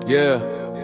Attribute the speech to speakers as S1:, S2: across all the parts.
S1: Yeah.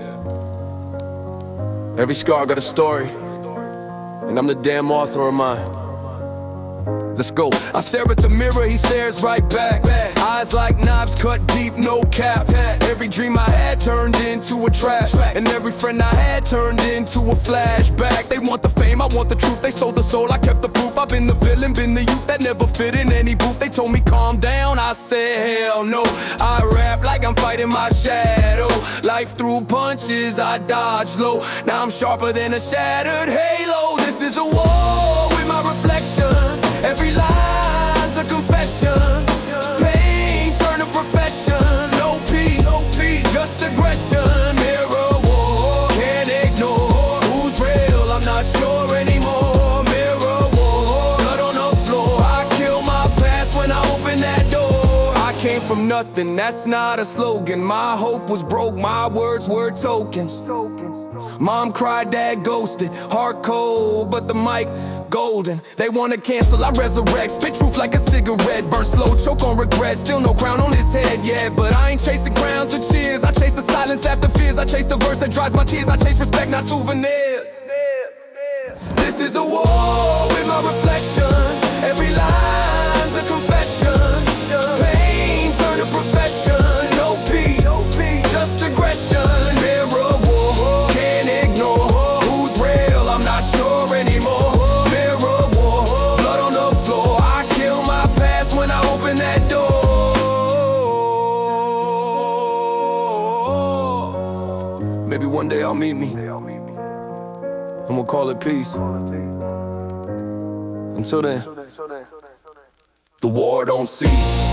S1: Every scar got a story, and I'm the damn author of mine. Let's go. I stare at the mirror, he stares right back. Eyes like knives cut deep, no cap. Every dream I had turned into a trap, and every friend I had turned into a flashback. They want the fame, I want the truth. They sold the soul, I kept the proof. I've been the villain, been the youth that never fit in any booth. They told me calm down, I said hell no. I rap like I'm fighting my shadow. Life threw punches, I dodged low. Now I'm sharper than a shattered halo. This is a war with my reflection. Every line's a confession. Pain turn to profession. No peace, just aggression. Mirror war, can't ignore who's real, I'm not sure anymore. Mirror war, blood on the floor. I kill my past when I open that door. I came from nothing, that's not a slogan. My hope was broke, my words were tokens. Mom cried, dad ghosted, heart cold, but the mic golden. They wanna cancel, I resurrect, spit truth like a cigarette, burn slow, choke on regret, still no crown on his head yet. But I ain't chasing crowns or cheers, I chase the silence after fears. I chase the verse that dries my tears, I chase respect, not souvenirs. This is a war with my reflection. Every line's a confession. Pain turn to profession. No peace, just aggression. Maybe one day I'll meet me, and we'll call it peace. Until then, the war don't cease.